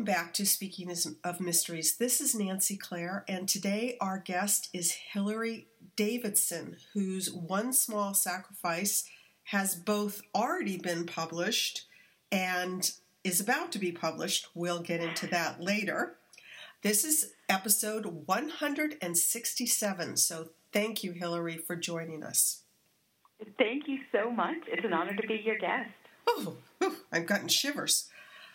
Welcome back to Speaking of Mysteries. This is Nancy Claire, and today our guest is Hilary Davidson, whose One Small Sacrifice has both already been published and is about to be published. We'll get into that later. This is episode 167, so thank you, Hilary, for joining us. Thank you so much. It's an honor to be your guest. Oh, I've gotten shivers.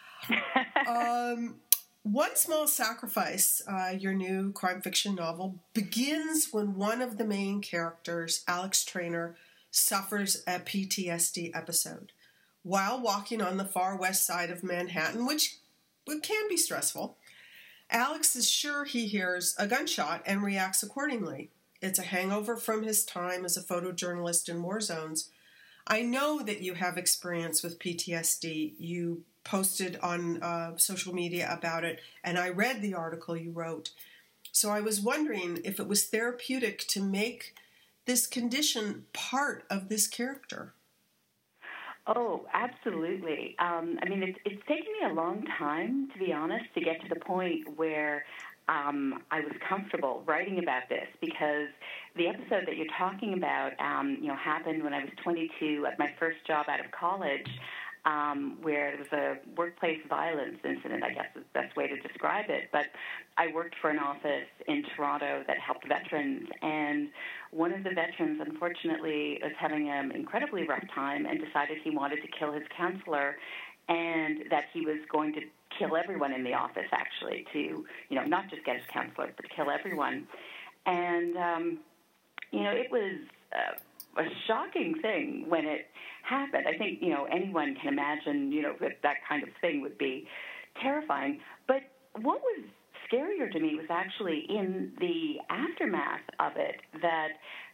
One Small Sacrifice, your new crime fiction novel, begins when one of the main characters, Alex Traynor, suffers a PTSD episode while walking on the far west side of Manhattan, which can be stressful. Alex is sure he hears a gunshot and reacts accordingly. It's a hangover from his time as a photojournalist in war zones. I know that you have experience with PTSD. You posted on social media about it, and I read the article you wrote. So I was wondering if it was therapeutic to make this condition part of this character. Oh, absolutely. It's taken me a long time, to be honest, to get to the point where I was comfortable writing about this, because the episode that you're talking about, happened when I was 22 at my first job out of college, where there was a workplace violence incident, I guess is the best way to describe it. But I worked for an office in Toronto that helped veterans, and one of the veterans, unfortunately, was having an incredibly rough time and decided he wanted to kill his counselor, and that he was going to kill everyone in the office, actually, to, not just get his counselor, but kill everyone. And, it was a shocking thing when it happened. I think, anyone can imagine, that kind of thing would be terrifying. But what was scarier to me was actually in the aftermath of it that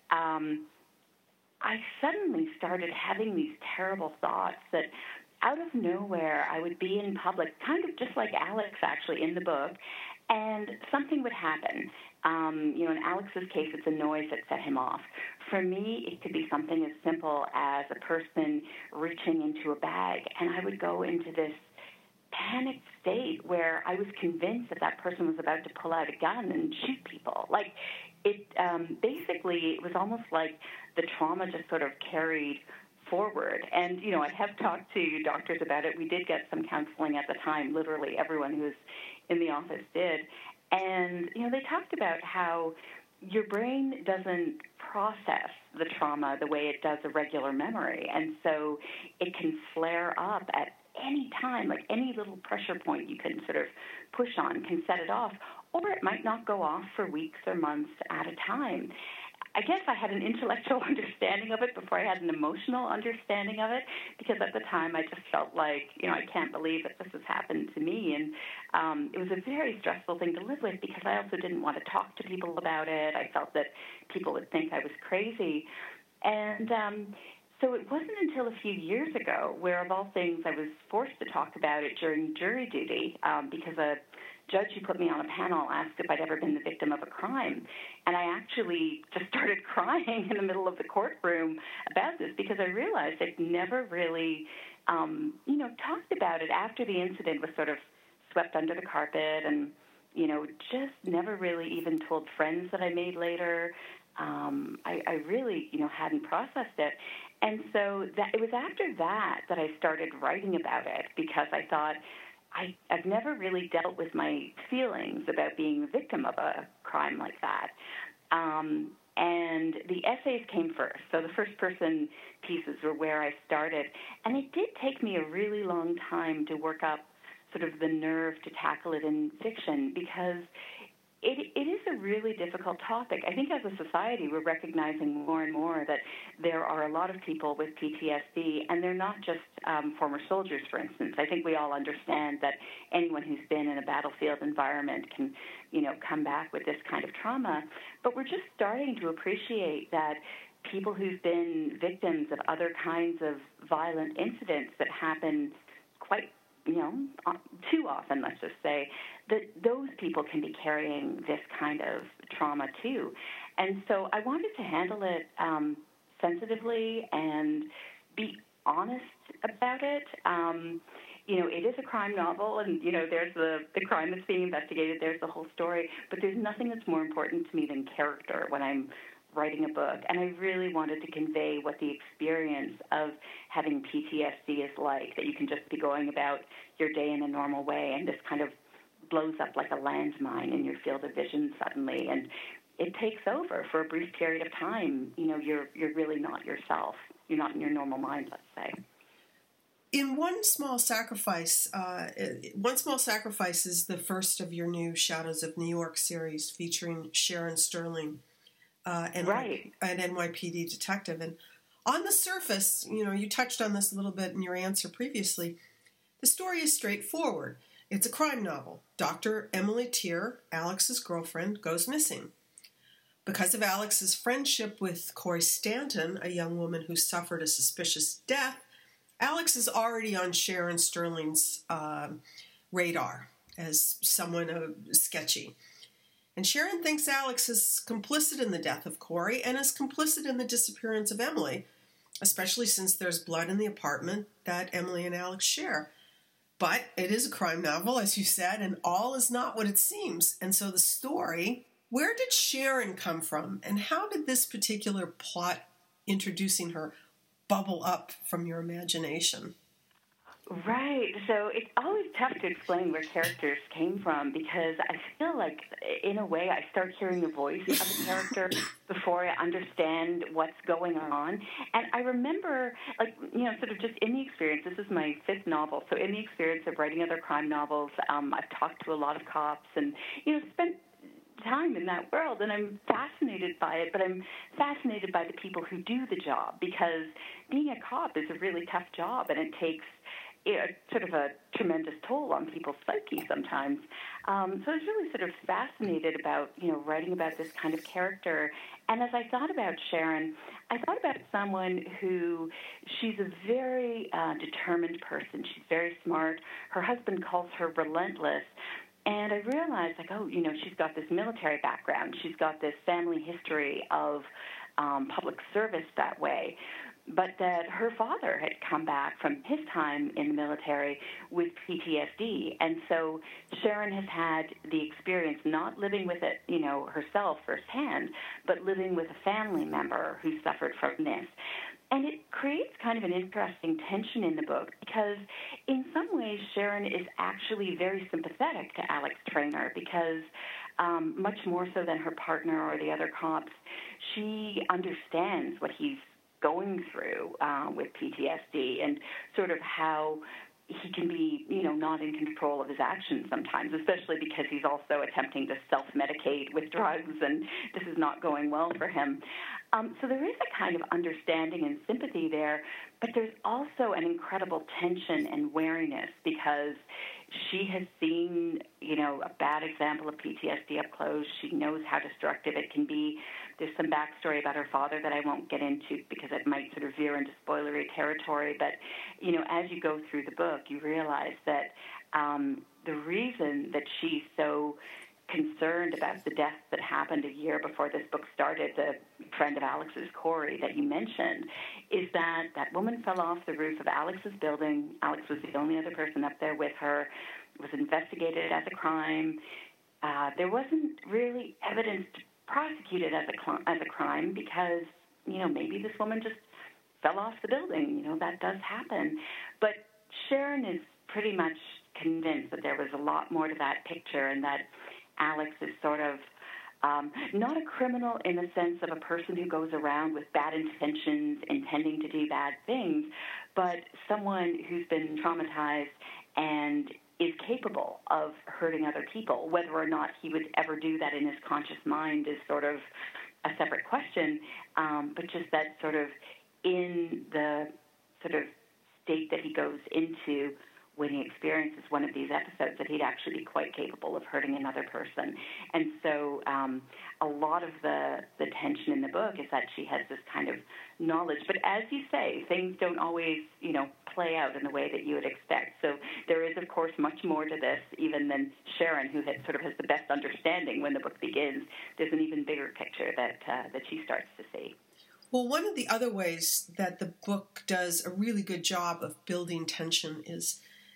I suddenly started having these terrible thoughts that out of nowhere I would be in public, kind of just like Alex actually in the book, and something would happen. In Alex's case, it's a noise that set him off. For me, it could be something as simple as a person reaching into a bag, and I would go into this panicked state where I was convinced that person was about to pull out a gun and shoot people. Like, it basically, it was almost like the trauma just sort of carried forward. And, I have talked to doctors about it. We did get some counseling at the time. Literally everyone who was in the office did. And, they talked about how your brain doesn't process the trauma the way it does a regular memory. And so it can flare up at any time, like any little pressure point you can sort of push on can set it off, or it might not go off for weeks or months at a time. I guess I had an intellectual understanding of it before I had an emotional understanding of it, because at the time I just felt like, I can't believe that this has happened to me. And it was a very stressful thing to live with, because I also didn't want to talk to people about it. I felt that people would think I was crazy. And so it wasn't until a few years ago where, of all things, I was forced to talk about it during jury duty, because a judge who put me on a panel asked if I'd ever been the victim of a crime. And I actually just started crying in the middle of the courtroom about this, because I realized I'd never really, talked about it after the incident was sort of swept under the carpet, and, just never really even told friends that I made later. I really, hadn't processed it. And so it was after that I started writing about it, because I thought, I've never really dealt with my feelings about being the victim of a crime like that. And the essays came first. So the first-person pieces were where I started. And it did take me a really long time to work up sort of the nerve to tackle it in fiction, because it is a really difficult topic. I think as a society, we're recognizing more and more that there are a lot of people with PTSD, and they're not just former soldiers, for instance. I think we all understand that anyone who's been in a battlefield environment can, come back with this kind of trauma. But we're just starting to appreciate that people who've been victims of other kinds of violent incidents that happen quite too often, let's just say, that those people can be carrying this kind of trauma too. And so I wanted to handle it sensitively and be honest about it. it is a crime novel, and, there's the crime that's being investigated, there's the whole story, but there's nothing that's more important to me than character when I'm writing a book. And I really wanted to convey what the experience of having PTSD is like, that you can just be going about your day in a normal way, and this kind of blows up like a landmine in your field of vision suddenly, and it takes over for a brief period of time. You're really not yourself. You're not in your normal mind, let's say. In One Small Sacrifice, is the first of your new Shadows of New York series featuring Sharon Sterling, right. an NYPD detective. And on the surface, you touched on this a little bit in your answer previously, the story is straightforward. It's a crime novel. Dr. Emily Tier, Alex's girlfriend, goes missing. Because of Alex's friendship with Corey Stanton, a young woman who suffered a suspicious death, Alex is already on Sharon Sterling's radar as someone sketchy. And Sharon thinks Alex is complicit in the death of Corey and is complicit in the disappearance of Emily, especially since there's blood in the apartment that Emily and Alex share. But it is a crime novel, as you said, and all is not what it seems. And so the story, where did Sharon come from, and how did this particular plot introducing her bubble up from your imagination? Right. So it's always tough to explain where characters came from, because I feel like, in a way, I start hearing the voice of a character before I understand what's going on. And I remember, sort of just in the experience, this is my 5th novel, so in the experience of writing other crime novels, I've talked to a lot of cops and, spent time in that world, and I'm fascinated by it, but I'm fascinated by the people who do the job, because being a cop is a really tough job, and it takes sort of a tremendous toll on people's psyche sometimes. So I was really sort of fascinated about, writing about this kind of character. And as I thought about Sharon, I thought about someone who, she's a very determined person. She's very smart. Her husband calls her relentless. And I realized, she's got this military background. She's got this family history of public service that way. But that her father had come back from his time in the military with PTSD. And so Sharon has had the experience not living with it, herself firsthand, but living with a family member who suffered from this. And it creates kind of an interesting tension in the book, because in some ways Sharon is actually very sympathetic to Alex Traynor, because much more so than her partner or the other cops, she understands what he's going through with PTSD, and sort of how he can be, not in control of his actions sometimes, especially because he's also attempting to self-medicate with drugs, and this is not going well for him. So there is a kind of understanding and sympathy there, but there's also an incredible tension and wariness, because she has seen, a bad example of PTSD up close. She knows how destructive it can be. There's some backstory about her father that I won't get into, because it might sort of veer into spoilery territory. But, as you go through the book, you realize that the reason that she's so concerned about the death that happened a year before this book started, the friend of Alex's, Corey, that you mentioned, is that that woman fell off the roof of Alex's building. Alex was the only other person up there with her. It was investigated as a crime. There wasn't really evidence to prosecute it as a crime, because, maybe this woman just fell off the building. That does happen. But Sharon is pretty much convinced that there was a lot more to that picture, and that Alex is sort of not a criminal in the sense of a person who goes around with bad intentions, intending to do bad things, but someone who's been traumatized and is capable of hurting other people. Whether or not he would ever do that in his conscious mind is sort of a separate question, but just that sort of in the sort of state that he goes into when he experiences one of these episodes, that he'd actually be quite capable of hurting another person. And so a lot of the tension in the book is that she has this kind of knowledge. But as you say, things don't always, play out in the way that you would expect. So there is, of course, much more to this even than Sharon, who has the best understanding when the book begins. There's an even bigger picture that she starts to see. Well, one of the other ways that the book does a really good job of building tension is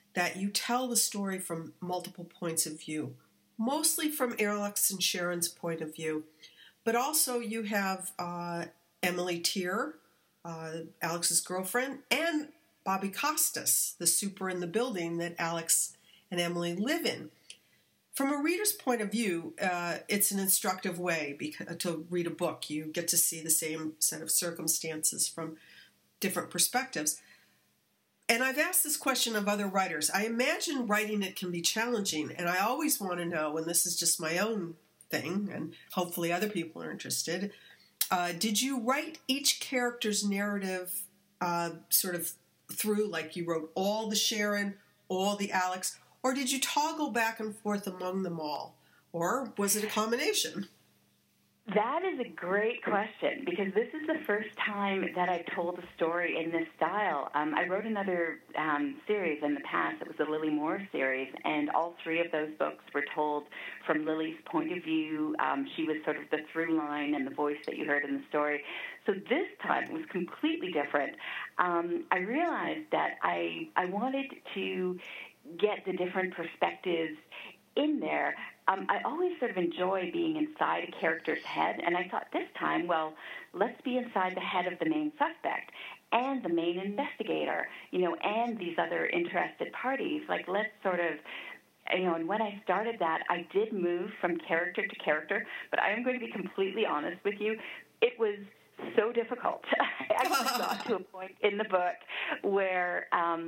that you tell the story from multiple points of view, mostly from Alex and Sharon's point of view, but also you have Emily Tier, Alex's girlfriend, and Bobby Costas, the super in the building that Alex and Emily live in. From a reader's point of view, it's an instructive way to read a book. You get to see the same set of circumstances from different perspectives. And I've asked this question of other writers. I imagine writing it can be challenging, and I always want to know, and this is just my own thing, and hopefully other people are interested, did you write each character's narrative sort of through, like you wrote all the Sharon, all the Alex, or did you toggle back and forth among them all? Or was it a combination? That is a great question, because this is the first time that I've told a story in this style. I wrote another series in the past. It was the Lily Moore series, and all three of those books were told from Lily's point of view. She was sort of the through line and the voice that you heard in the story. So this time it was completely different. I realized that I wanted to get the different perspectives in there. I always sort of enjoy being inside a character's head, and I thought this time, well, let's be inside the head of the main suspect and the main investigator, and these other interested parties. Like, let's sort of, and when I started that, I did move from character to character, but I am going to be completely honest with you, it was so difficult. I actually got to a point in the book where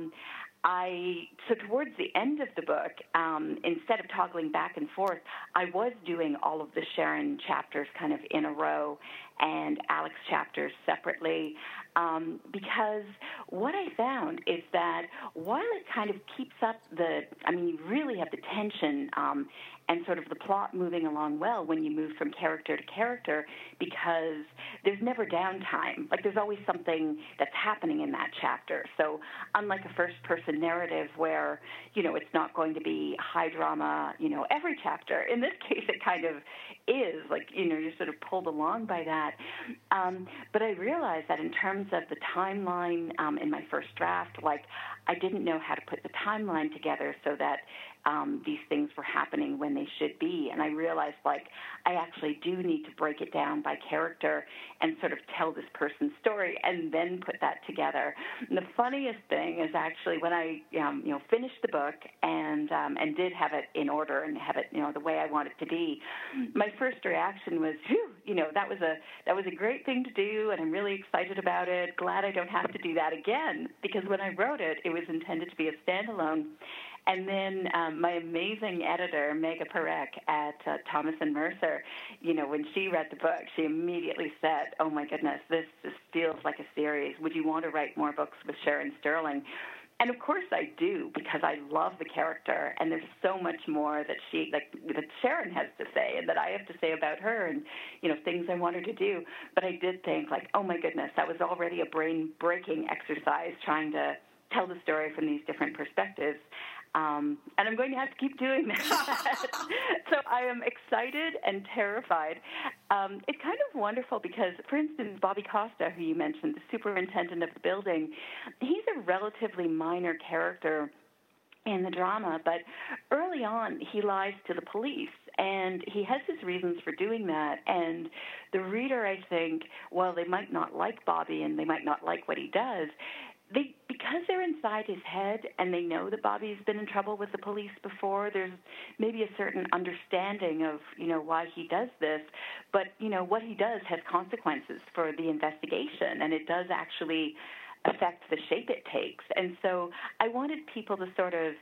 so towards the end of the book, instead of toggling back and forth, I was doing all of the Sharon chapters kind of in a row and Alex chapters separately, because what I found is that while it kind of keeps up you really have the tension and sort of the plot moving along well when you move from character to character, because there's never downtime. Like, there's always something that's happening in that chapter. So unlike a first-person narrative where, it's not going to be high drama, every chapter, in this case it kind of is. Like, you're sort of pulled along by that. But I realized that in terms of the timeline in my first draft, like, I didn't know how to put the timeline together so that these things were happening when they should be. And I realized, like, I actually do need to break it down by character and sort of tell this person's story and then put that together. And the funniest thing is actually when I, finished the book and did have it in order and have it, the way I want it to be, my first reaction was, phew, that was a great thing to do, and I'm really excited about it. Glad I don't have to do that again, because when I wrote it, it was intended to be a standalone. And then my amazing editor, Megha Parekh at Thomas & Mercer, when she read the book, she immediately said, oh, my goodness, this just feels like a series. Would you want to write more books with Sharon Sterling? And, of course, I do, because I love the character, and there's so much more that that Sharon has to say and that I have to say about her and, things I want her to do. But I did think, like, oh, my goodness, that was already a brain-breaking exercise trying to tell the story from these different perspectives. And I'm going to have to keep doing that. So I am excited and terrified. It's kind of wonderful because, for instance, Bobby Costa, who you mentioned, the superintendent of the building, he's a relatively minor character in the drama, but early on he lies to the police, and he has his reasons for doing that. And the reader, I think, while they might not like Bobby and they might not like what he does, because they're inside his head and they know that Bobby's been in trouble with the police before, there's maybe a certain understanding of, why he does this. But, what he does has consequences for the investigation, and it does actually affect the shape it takes. And so I wanted people to sort of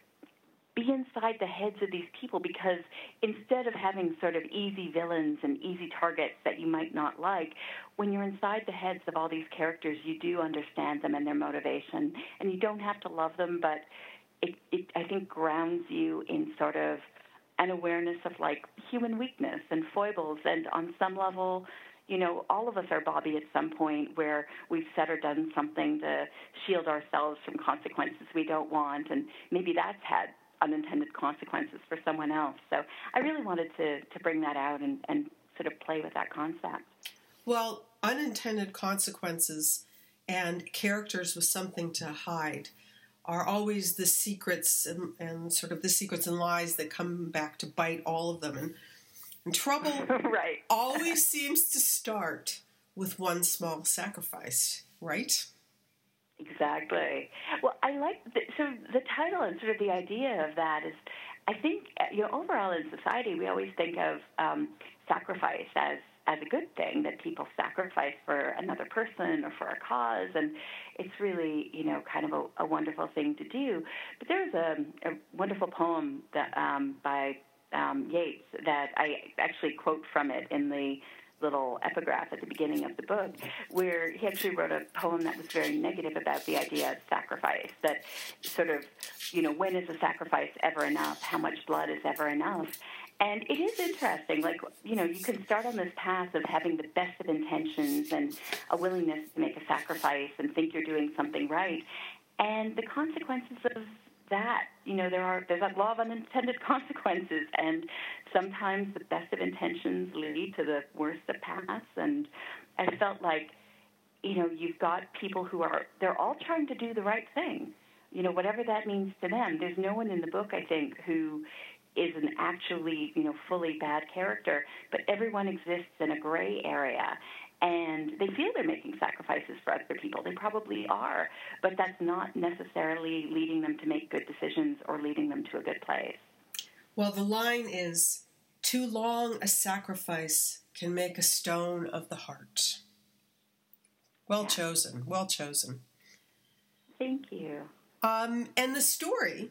be inside the heads of these people, because instead of having sort of easy villains and easy targets that you might not like, when you're inside the heads of all these characters, you do understand them and their motivation. And you don't have to love them, but it I think, grounds you in sort of an awareness of, like, human weakness and foibles. And on some level, all of us are Bobby at some point where we've said or done something to shield ourselves from consequences we don't want. And maybe that's had unintended consequences for someone else. So I really wanted to bring that out and sort of play with that concept. Well, unintended consequences and characters with something to hide. are always the secrets and sort of the secrets and lies that come back to bite all of them. And trouble right. always seems to start with one small sacrifice, right? Exactly. Well, I like the title and sort of the idea of that is, I think, overall in society, we always think of sacrifice as a good thing, that people sacrifice for another person or for a cause, and it's really, kind of a wonderful thing to do. But there's a wonderful poem that by Yeats that I actually quote from it in the little epigraph at the beginning of the book, where he actually wrote a poem that was very negative about the idea of sacrifice, that sort of, when is a sacrifice ever enough? How much blood is ever enough? And it is interesting, like, you can start on this path of having the best of intentions and a willingness to make a sacrifice and think you're doing something right. And the consequences of that, there's that law of unintended consequences, and sometimes the best of intentions lead to the worst of paths. And I felt like, you've got people they're all trying to do the right thing, whatever that means to them. There's no one in the book, I think, who is an actually, fully bad character, but everyone exists in a gray area. And they feel they're making sacrifices for other people. They probably are, but that's not necessarily leading them to make good decisions or leading them to a good place. Well, the line is, too long a sacrifice can make a stone of the heart. Well chosen, well chosen. Thank you. And the story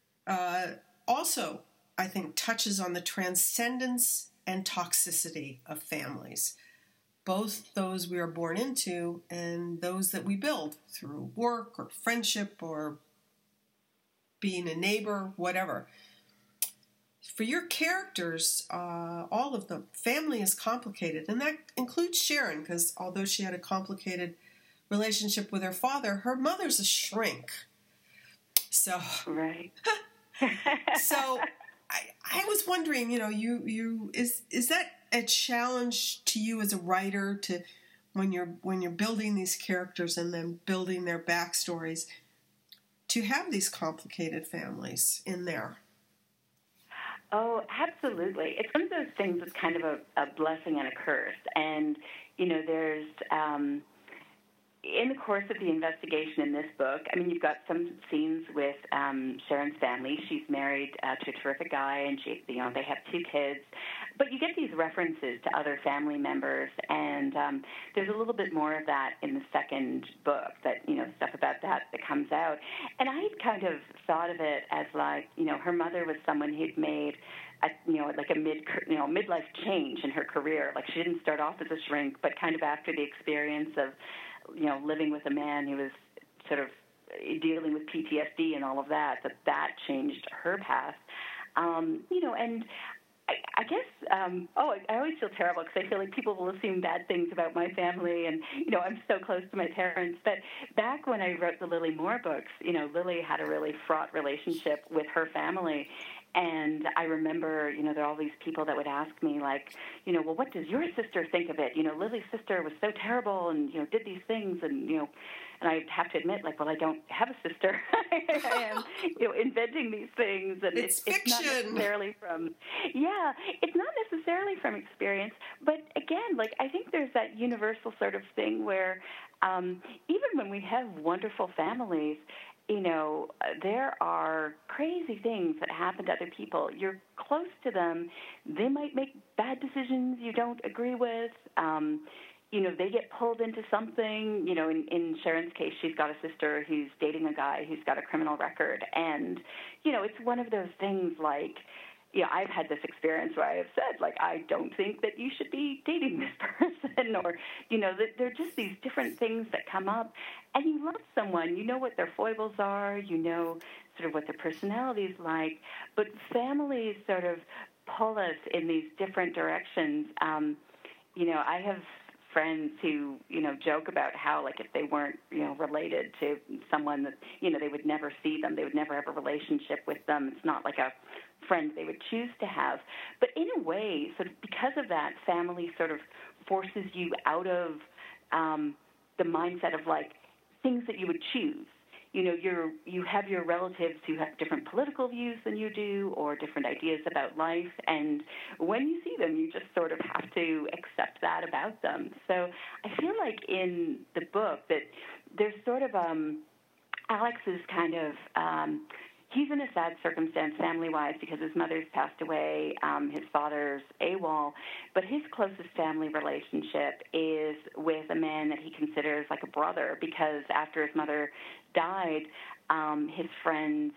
also, I think, touches on the transcendence and toxicity of families, both those we are born into and those that we build through work or friendship or being a neighbor, whatever. For your characters, all of them, family is complicated, and that includes Sharon, because although she had a complicated relationship with her father, her mother's a shrink. So, right. So I was wondering, is that a challenge to you as a writer, to when you're building these characters and then building their backstories, to have these complicated families in there? Oh, absolutely. It's one of those things that's kind of a blessing and a curse. And, there's, in the course of the investigation in this book, you've got some scenes with Sharon's family. She's married to a terrific guy, and they have 2 kids. But you get these references to other family members, and there's a little bit more of that in the second book, that, stuff about that comes out. And I had kind of thought of it as like, her mother was someone who'd made a midlife change in her career. Like, she didn't start off as a shrink, but kind of after the experience of, living with a man who was sort of dealing with PTSD and all of that changed her path. And I guess, I always feel terrible because I feel like people will assume bad things about my family, and, I'm so close to my parents. But back when I wrote the Lily Moore books, Lily had a really fraught relationship with her family. And I remember, there are all these people that would ask me, like, well, what does your sister think of it? Lily's sister was so terrible and, did these things. And, and I have to admit, like, well, I don't have a sister. I am, inventing these things. And it's fiction. It's not necessarily it's not necessarily from experience. But again, like, I think there's that universal sort of thing where even when we have wonderful families, there are crazy things that happen to other people. You're close to them. They might make bad decisions you don't agree with. They get pulled into something. In Sharon's case, she's got a sister who's dating a guy who's got a criminal record. And, it's one of those things like, I've had this experience where I have said, like, I don't think that you should be dating this person, or, that there are just these different things that come up, and you love someone, you know what their foibles are, sort of what their personality is like, but families sort of pull us in these different directions. I have friends who, joke about how, like, if they weren't, related to someone that, they would never see them, they would never have a relationship with them. It's not like a friend they would choose to have. But in a way, sort of because of that, family sort of forces you out of the mindset of, like, things that you would choose. you have your relatives who have different political views than you do or different ideas about life, and when you see them, you just sort of have to accept that about them. So I feel like in the book that there's sort of Alex is kind of he's in a sad circumstance family-wise because his mother's passed away, his father's AWOL, but his closest family relationship is with a man that he considers like a brother because after his mother died, his friend's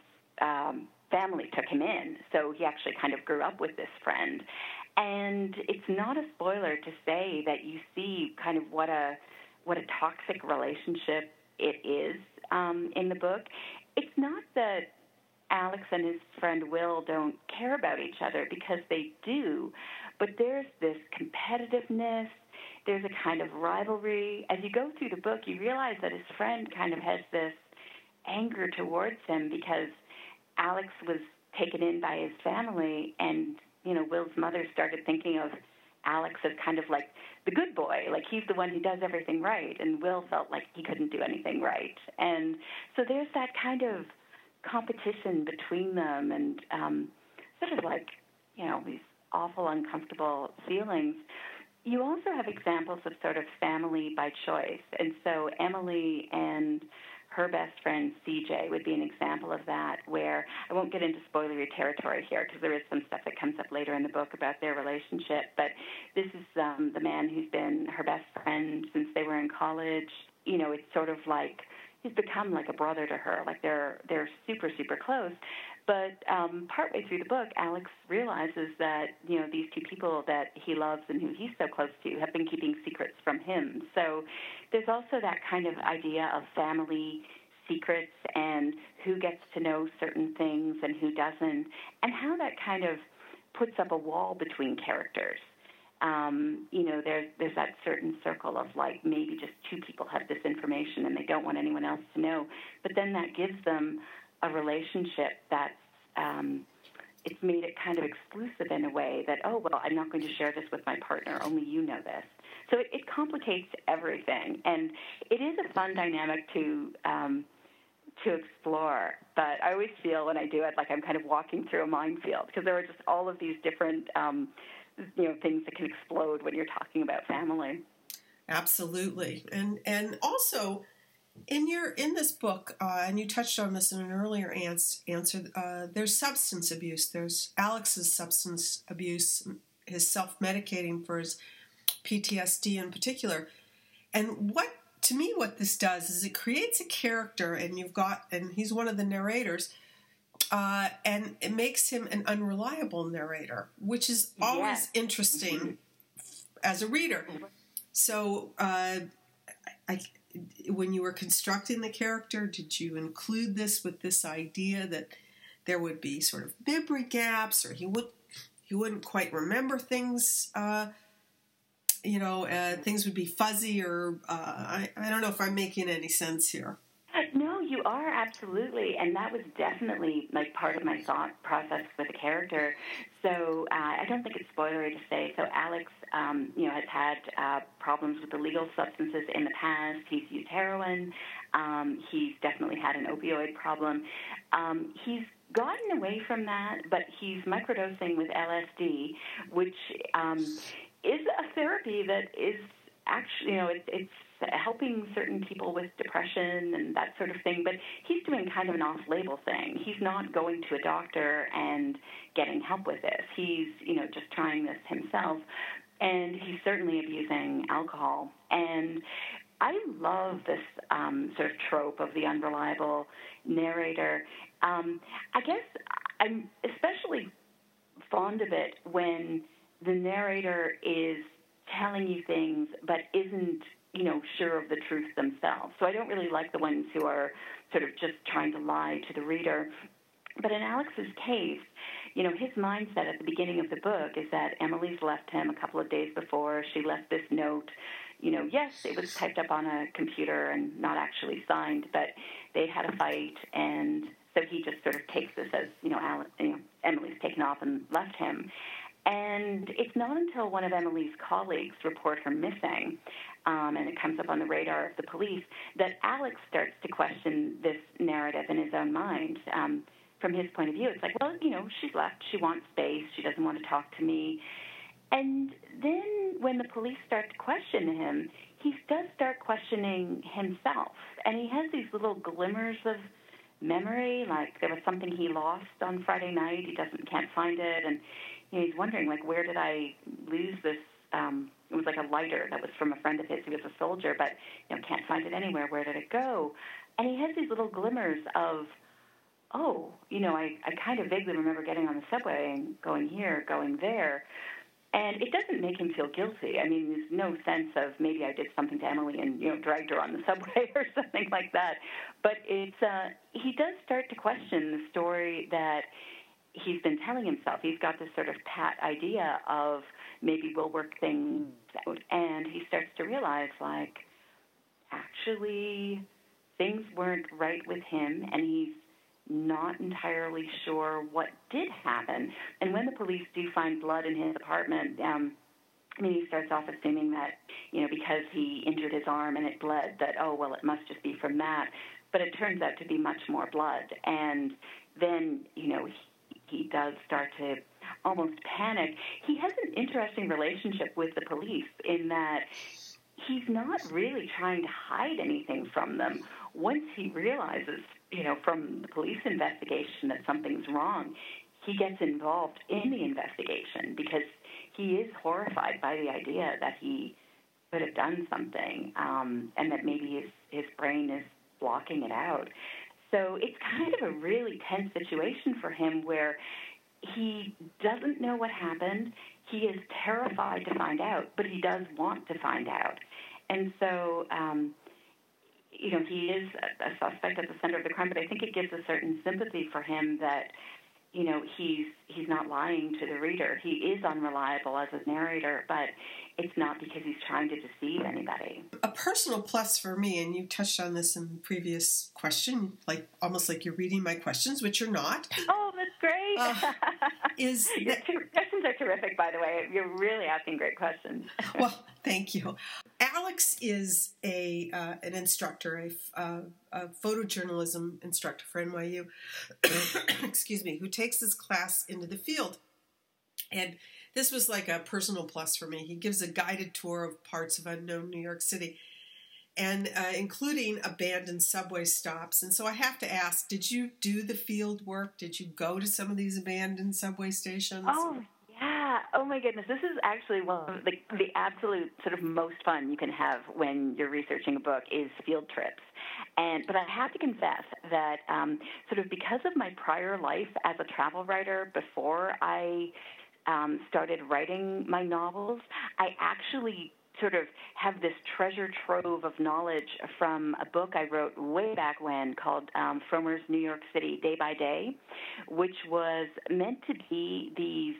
family took him in, so he actually kind of grew up with this friend. And it's not a spoiler to say that you see kind of what a toxic relationship it is in the book. It's not that Alex and his friend Will don't care about each other, because they do, but there's this competitiveness, there's a kind of rivalry. As you go through the book, you realize that his friend kind of has this anger towards him because Alex was taken in by his family, and, Will's mother started thinking of Alex as kind of like the good boy, like he's the one who does everything right, and Will felt like he couldn't do anything right. And so there's that kind of competition between them, and sort of like, these awful, uncomfortable feelings. You also have examples of sort of family by choice. And so Emily and her best friend, CJ, would be an example of that, where I won't get into spoilery territory here because there is some stuff that comes up later in the book about their relationship. But this is the man who's been her best friend since they were in college. It's sort of like he's become like a brother to her, like they're super, super close. But partway through the book, Alex realizes that, these two people that he loves and who he's so close to have been keeping secrets from him. So there's also that kind of idea of family secrets and who gets to know certain things and who doesn't, and how that kind of puts up a wall between characters. There's that certain circle of like maybe just two people have this information and they don't want anyone else to know. But then that gives them a relationship that's it's made it kind of exclusive in a way that, oh, well, I'm not going to share this with my partner. Only you know this. So it complicates everything. And it is a fun dynamic to explore. But I always feel when I do it like I'm kind of walking through a minefield because there are just all of these different things that can explode when you're talking about family. Absolutely. And also in this book, and you touched on this in an earlier answer, there's substance abuse. There's Alex's substance abuse, his self-medicating for his PTSD in particular. And what this does is it creates a character, and he's one of the narrators, and it makes him an unreliable narrator, which is always interesting as a reader. So, when you were constructing the character, did you include this with this idea that there would be sort of memory gaps, or he wouldn't quite remember things? Things would be fuzzy, or I don't know if I'm making any sense here. No, you are, absolutely, and that was definitely like part of my thought process with the character. So I don't think it's spoilery to say. So Alex, has had problems with illegal substances in the past. He's used heroin. He's definitely had an opioid problem. He's gotten away from that, but he's microdosing with LSD, which is a therapy that is actually, it's helping certain people with depression and that sort of thing, but he's doing kind of an off-label thing. He's not going to a doctor and getting help with this. He's, just trying this himself, and he's certainly abusing alcohol. And I love this sort of trope of the unreliable narrator. I guess I'm especially fond of it when the narrator is telling you things but isn't, sure of the truth themselves. So I don't really like the ones who are sort of just trying to lie to the reader. But in Alex's case, his mindset at the beginning of the book is that Emily's left him a couple of days before. She left this note. Yes, it was typed up on a computer and not actually signed, but they'd had a fight, and so he just sort of takes this as, Emily's taken off and left him. And it's not until one of Emily's colleagues report her missing, and it comes up on the radar of the police, that Alex starts to question this narrative in his own mind. From his point of view, it's like, well, she's left. She wants space. She doesn't want to talk to me. And then when the police start to question him, he does start questioning himself. And he has these little glimmers of memory, like there was something he lost on Friday night. He can't find it. And he's wondering, like, where did I lose this? It was like a lighter that was from a friend of his who was a soldier, but can't find it anywhere. Where did it go? And he has these little glimmers of, I kind of vaguely remember getting on the subway and going here, going there. And it doesn't make him feel guilty. I mean, there's no sense of maybe I did something to Emily and, dragged her on the subway or something like that. But it's he does start to question the story that he's been telling himself. He's got this sort of pat idea of maybe we'll work things out. And he starts to realize, like, actually things weren't right with him, and he's not entirely sure what did happen. And when the police do find blood in his apartment, he starts off assuming that, because he injured his arm and it bled, that, it must just be from that. But it turns out to be much more blood. And then, he does start to almost panic. He has an interesting relationship with the police in that he's not really trying to hide anything from them. Once he realizes, from the police investigation that something's wrong, he gets involved in the investigation because he is horrified by the idea that he could have done something, and that maybe his brain is blocking it out. So it's kind of a really tense situation for him where he doesn't know what happened. He is terrified to find out, but he does want to find out. And so, he is a suspect at the center of the crime, but I think it gives a certain sympathy for him that, he's not lying to the reader. He is unreliable as a narrator, but it's not because he's trying to deceive anybody. A personal plus for me, and you touched on this in the previous question, like almost like you're reading my questions, which you're not. Oh, that's great. Your questions are terrific, by the way. You're really asking great questions. Well, thank you. Alex is an instructor, a photojournalism instructor for NYU, excuse me, who takes his class into the field. And this was like a personal plus for me. He gives a guided tour of parts of unknown New York City, and including abandoned subway stops. And so I have to ask, did you do the field work? Did you go to some of these abandoned subway stations? Oh, yeah. Oh, my goodness. This is actually one of the absolute sort of most fun you can have when you're researching a book is field trips. But I have to confess that sort of because of my prior life as a travel writer before I started writing my novels, I actually sort of have this treasure trove of knowledge from a book I wrote way back when called Frommer's New York City Day by Day, which was meant to be these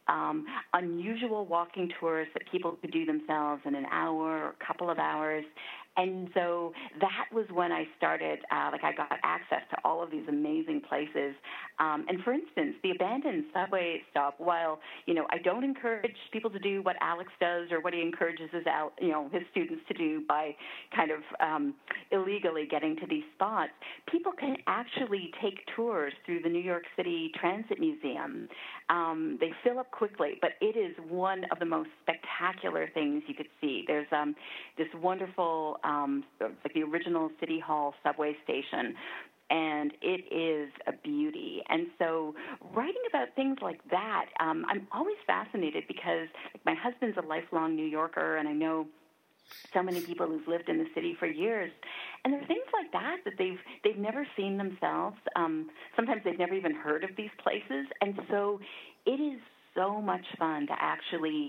unusual walking tours that people could do themselves in an hour or a couple of hours. And so that was when I started, I got access to all of these amazing places. And for instance, the abandoned subway stop, while, I don't encourage people to do what Alex does or what he encourages his students to do by kind of illegally getting to these spots, people can actually take tours through the New York City Transit Museum. They fill up quickly, but it is one of the most spectacular things you could see. There's this wonderful like the original City Hall subway station, and it is a beauty. And so writing about things like that, I'm always fascinated because my husband's a lifelong New Yorker, and I know so many people who've lived in the city for years. And there are things like that they've never seen themselves. Sometimes they've never even heard of these places. And so it is so much fun to actually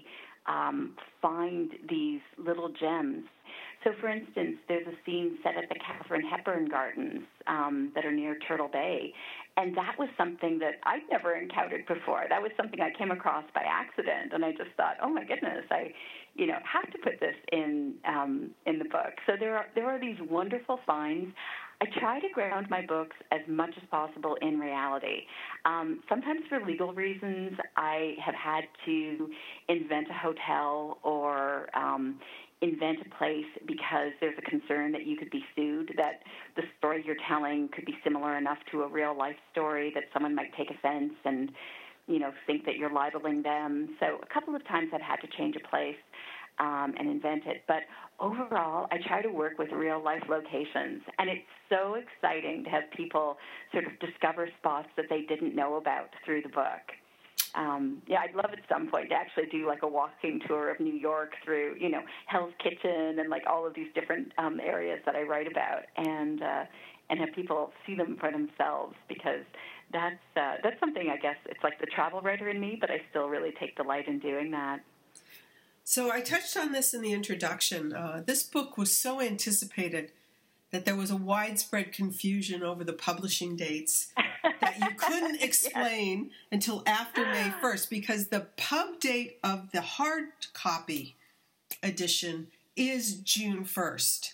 find these little gems. So, for instance, there's a scene set at the Katharine Hepburn Gardens that are near Turtle Bay, and that was something that I'd never encountered before. That was something I came across by accident, and I just thought, oh my goodness, I have to put this in the book. So there are these wonderful finds. I try to ground my books as much as possible in reality. Sometimes for legal reasons, I have had to invent a hotel or invent a place because there's a concern that you could be sued, that the story you're telling could be similar enough to a real-life story that someone might take offense and, think that you're libeling them. So a couple of times I've had to change a place and invent it. But overall, I try to work with real-life locations, and it's so exciting to have people sort of discover spots that they didn't know about through the book. I'd love at some point to actually do like a walking tour of New York through, Hell's Kitchen and like all of these different areas that I write about, and have people see them for themselves, because that's something, I guess, it's like the travel writer in me, but I still really take delight in doing that. So I touched on this in the introduction. This book was so anticipated that there was a widespread confusion over the publishing dates that you couldn't explain until after May 1st, because the pub date of the hard copy edition is June 1st.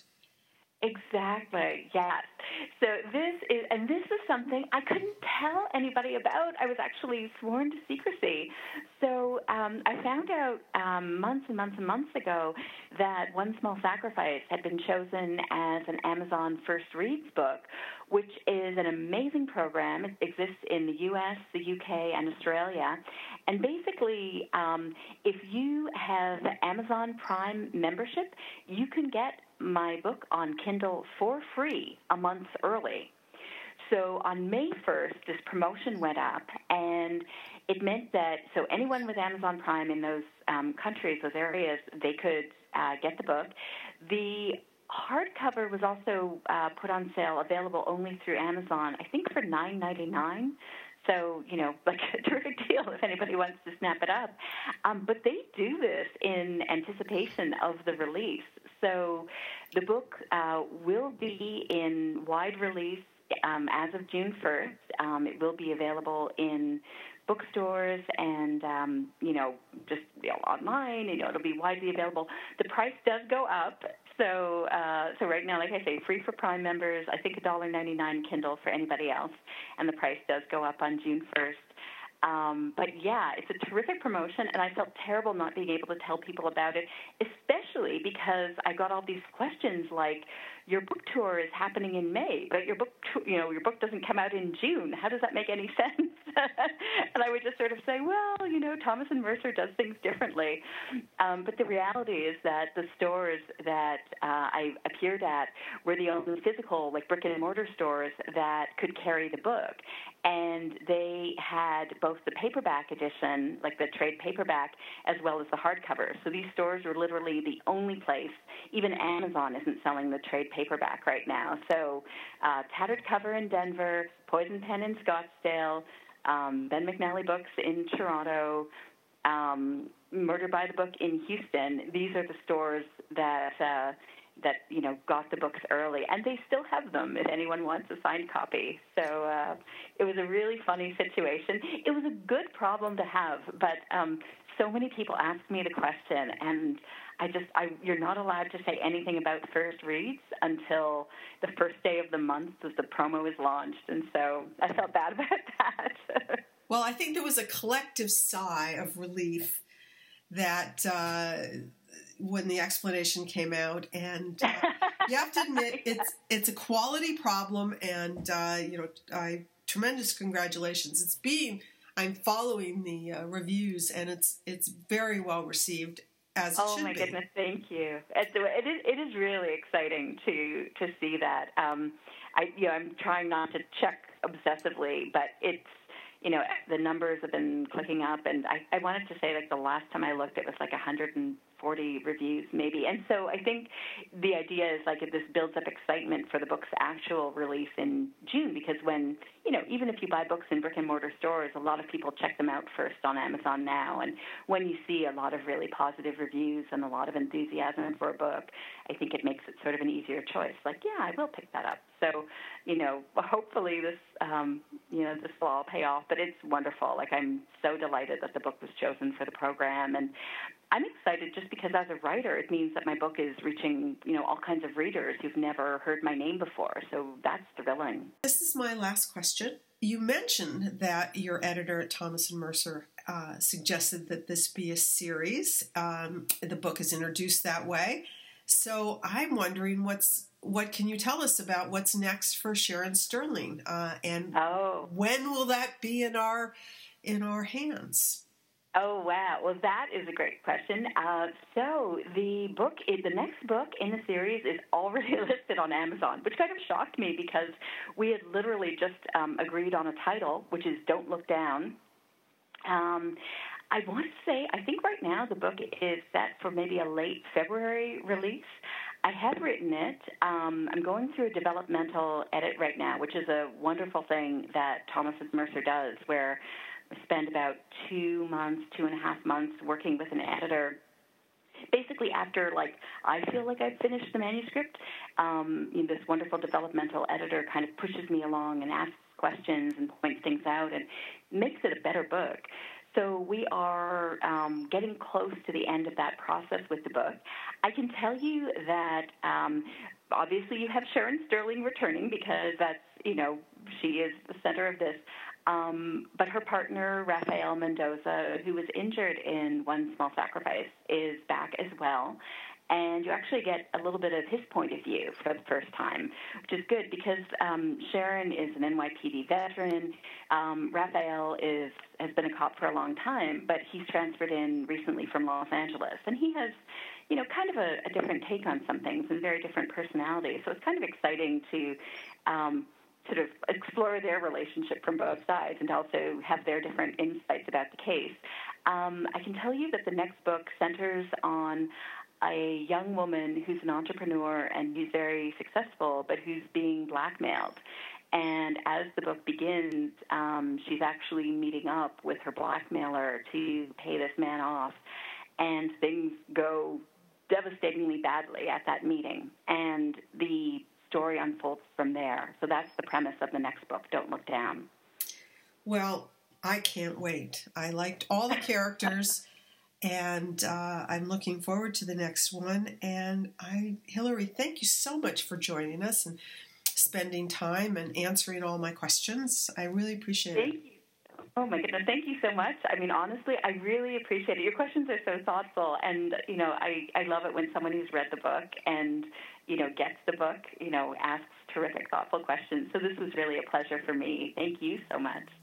Exactly, yes. So this is something I couldn't tell anybody about. I was actually sworn to secrecy. So I found out months and months and months ago that One Small Sacrifice had been chosen as an Amazon First Reads book, which is an amazing program. It exists in the U.S., the U.K., and Australia. And basically, if you have Amazon Prime membership, you can get my book on Kindle for free a month early. So on May 1st, this promotion went up, and it meant that anyone with Amazon Prime in those countries, those areas, they could get the book. The hardcover was also put on sale, available only through Amazon, I think for $9.99. So, like a terrific deal if anybody wants to snap it up. But they do this in anticipation of the release. So the book will be in wide release as of June 1st. It will be available in bookstores and, just online. It'll be widely available. The price does go up. So right now, like I say, free for Prime members, I think $1.99 Kindle for anybody else, and the price does go up on June 1st. But yeah, it's a terrific promotion, and I felt terrible not being able to tell people about it, especially because I got all these questions like, your book tour is happening in May, but your book doesn't come out in June. How does that make any sense? And I would just sort of say, well, Thomas and Mercer does things differently. But the reality is that the stores that I appeared at were the only physical, like brick and mortar stores that could carry the book. And they had both the paperback edition, like the trade paperback, as well as the hardcover. So these stores were literally the only place. Even Amazon isn't selling the trade paperback right now. So Tattered Cover in Denver, Poison Pen in Scottsdale, Ben McNally Books in Toronto, Murder by the Book in Houston. These are the stores that got the books early, and they still have them if anyone wants a signed copy. So it was a really funny situation. It was a good problem to have, but so many people asked me the question, and you're not allowed to say anything about first reads until the first day of the month that the promo is launched, and so I felt bad about that. Well, I think there was a collective sigh of relief that when the explanation came out, and you have to admit it's a quality problem, and tremendous congratulations. I'm following the reviews, and it's very well received, as it should be. Oh my goodness, thank you. It is really exciting to see that. I'm trying not to check obsessively, but it's. The numbers have been clicking up, and I wanted to say, like, the last time I looked, it was like 140 reviews maybe. And so I think the idea is, like, this builds up excitement for the book's actual release in June, because when, even if you buy books in brick-and-mortar stores, a lot of people check them out first on Amazon now. And when you see a lot of really positive reviews and a lot of enthusiasm for a book, I think it makes it sort of an easier choice. Like, yeah, I will pick that up. So, hopefully this, this will all pay off. But it's wonderful. Like, I'm so delighted that the book was chosen for the program. And I'm excited just because as a writer, it means that my book is reaching, all kinds of readers who've never heard my name before. So that's thrilling. This is my last question. You mentioned that your editor at Thomas & Mercer suggested that this be a series. The book is introduced that way. So I'm wondering what can you tell us about what's next for Sharon Sterling? And when will that be in our hands? Oh, wow. Well, that is a great question. So the next book in the series is already listed on Amazon, which kind of shocked me because we had literally just agreed on a title, which is Don't Look Down. I want to say, I think right now the book is set for maybe a late February release. I have written it. I'm going through a developmental edit right now, which is a wonderful thing that Thomas & Mercer does, where I spend about 2.5 months working with an editor. Basically, after I feel like I've finished the manuscript, this wonderful developmental editor kind of pushes me along and asks questions and points things out and makes it a better book. So we are getting close to the end of that process with the book. I can tell you that obviously you have Sharon Sterling returning because that's, she is the center of this. But her partner, Rafael Mendoza, who was injured in One Small Sacrifice, is back as well. And you actually get a little bit of his point of view for the first time, which is good because Sharon is an NYPD veteran. Rafael has been a cop for a long time, but he's transferred in recently from Los Angeles. And he has, kind of a different take on some things and very different personality. So it's kind of exciting to sort of explore their relationship from both sides and also have their different insights about the case. I can tell you that the next book centers on a young woman who's an entrepreneur and who's very successful, but who's being blackmailed. And as the book begins, she's actually meeting up with her blackmailer to pay this man off. And things go devastatingly badly at that meeting. And the story unfolds from there. So that's the premise of the next book, Don't Look Down. Well, I can't wait. I liked all the characters. And I'm looking forward to the next one. And Hilary, thank you so much for joining us and spending time and answering all my questions. I really appreciate it. Thank you. Oh, my goodness. Thank you so much. I mean, honestly, I really appreciate it. Your questions are so thoughtful. And, I love it when someone who's read the book and, gets the book, asks terrific, thoughtful questions. So this was really a pleasure for me. Thank you so much.